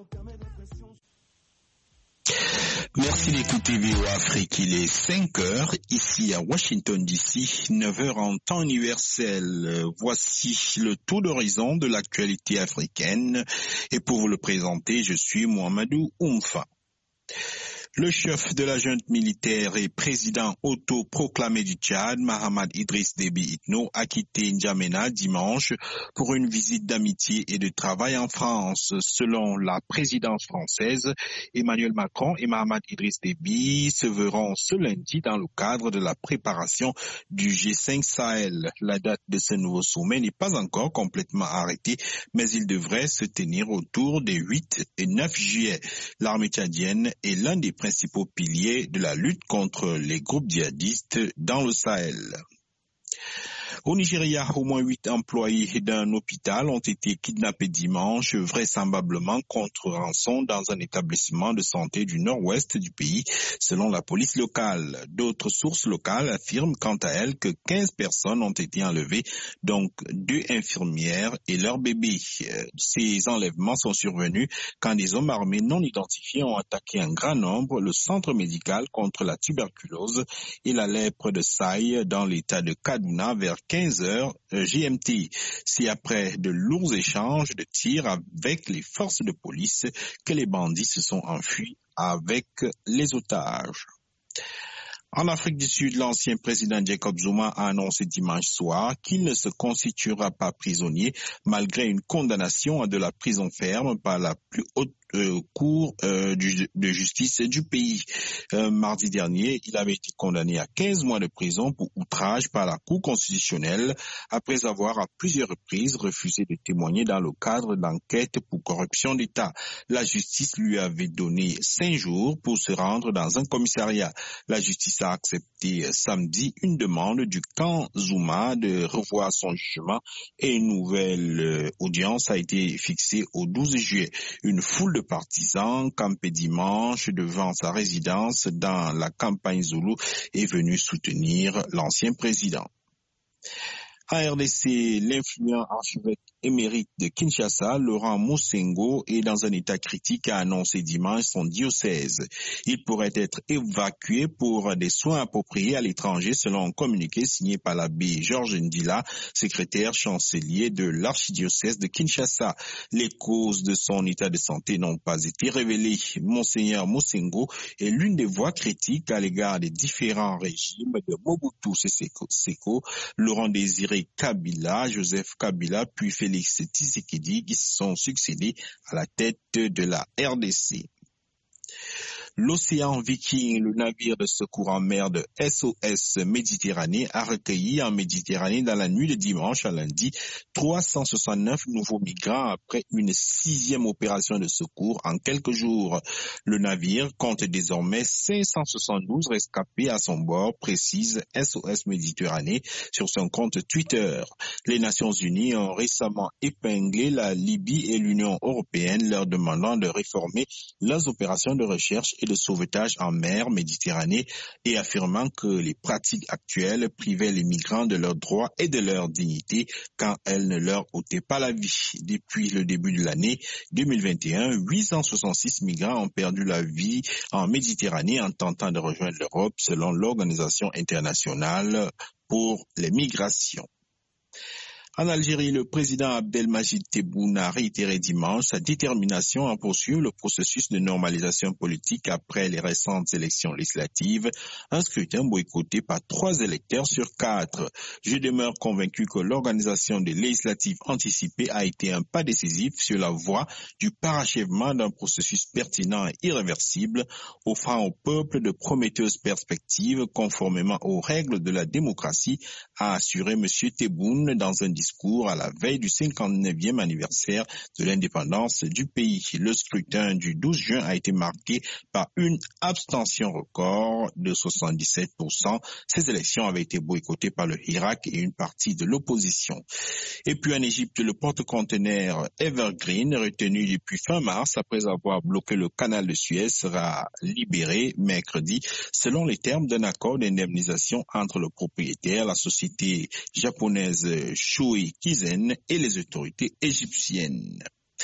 Merci d'écouter VOA Afrique. Il est 5 heures ici à Washington DC, 9 heures en temps universel. Voici le tour d'horizon de l'actualité africaine. Et pour vous le présenter, je suis Mohamedou Oumfa. Le chef de la junte militaire et président autoproclamé du Tchad, Mahamat Idriss Déby Itno, a quitté N'Djamena dimanche pour une visite d'amitié et de travail en France. Selon la présidence française, Emmanuel Macron et Mahamat Idriss Déby se verront ce lundi dans le cadre de la préparation du G5 Sahel. La date de ce nouveau sommet n'est pas encore complètement arrêtée, mais il devrait se tenir autour des 8 et 9 juillet. L'armée tchadienne est l'un des principaux piliers de la lutte contre les groupes djihadistes dans le Sahel. Au Nigeria, au moins 8 employés d'un hôpital ont été kidnappés dimanche, vraisemblablement contre rançon dans un établissement de santé du nord-ouest du pays, selon la police locale. D'autres sources locales affirment quant à elles que 15 personnes ont été enlevées, donc 2 infirmières et leur bébé. Ces enlèvements sont survenus quand des hommes armés non identifiés ont attaqué en grand nombre le centre médical contre la tuberculose et la lèpre de Saï dans l'état de Kaduna vers 15 heures GMT. C'est après de lourds échanges de tirs avec les forces de police que les bandits se sont enfuis avec les otages. En Afrique du Sud, l'ancien président Jacob Zuma a annoncé dimanche soir qu'il ne se constituera pas prisonnier malgré une condamnation à de la prison ferme par la plus haute cour de justice du pays. Mardi dernier, il avait été condamné à 15 mois de prison pour outrage par la Cour constitutionnelle après avoir à plusieurs reprises refusé de témoigner dans le cadre d'enquêtes pour corruption d'État. La justice lui avait donné 5 jours pour se rendre dans un commissariat. La justice a accepté samedi une demande du camp Zuma de revoir son jugement et une nouvelle audience a été fixée au 12 juillet. Une foule de partisans campés dimanche devant sa résidence dans la campagne Zoulou est venue soutenir l'ancien président. En RDC, l'influent archevêque émérite de Kinshasa, Laurent Moussengo, est dans un état critique, a annoncé dimanche son diocèse. Il pourrait être évacué pour des soins appropriés à l'étranger, selon un communiqué signé par l'abbé Georges Ndila, secrétaire chancelier de l'archidiocèse de Kinshasa. Les causes de son état de santé n'ont pas été révélées. Monseigneur Moussengo est l'une des voix critiques à l'égard des différents régimes de Mobutu Seko, Laurent Désiré Kabila, Joseph Kabila, puis Félix Tshisekedi qui se sont succédés à la tête de la RDC. L'Océan Viking, le navire de secours en mer de SOS Méditerranée, a recueilli en Méditerranée dans la nuit de dimanche à lundi 369 nouveaux migrants après une 6e opération de secours en quelques jours. Le navire compte désormais 572 rescapés à son bord, précise SOS Méditerranée sur son compte Twitter. Les Nations Unies ont récemment épinglé la Libye et l'Union européenne, leur demandant de réformer leurs opérations de recherche et de sauvetage en mer Méditerranée et affirmant que les pratiques actuelles privaient les migrants de leurs droits et de leur dignité quand elles ne leur ôtaient pas la vie. Depuis le début de l'année 2021, 866 migrants ont perdu la vie en Méditerranée en tentant de rejoindre l'Europe selon l'Organisation internationale pour les migrations. En Algérie, le président Abdelmadjid Tebboune a réitéré dimanche sa détermination à poursuivre le processus de normalisation politique après les récentes élections législatives, un scrutin boycotté par 3 électeurs sur 4. Je demeure convaincu que l'organisation des législatives anticipées a été un pas décisif sur la voie du parachèvement d'un processus pertinent et irréversible, offrant au peuple de prometteuses perspectives conformément aux règles de la démocratie, a assuré M. Tebboune dans un discours à la veille du 59e anniversaire de l'indépendance du pays. Le scrutin du 12 juin a été marqué par une abstention record de 77%. Ces élections avaient été boycottées par le Irak et une partie de l'opposition. Et puis en Égypte, le porte-conteneur Evergreen, retenu depuis fin mars après avoir bloqué le canal de Suez, sera libéré mercredi selon les termes d'un accord d'indemnisation entre le propriétaire, la société japonaise Shoei Kizen et les autorités égyptiennes.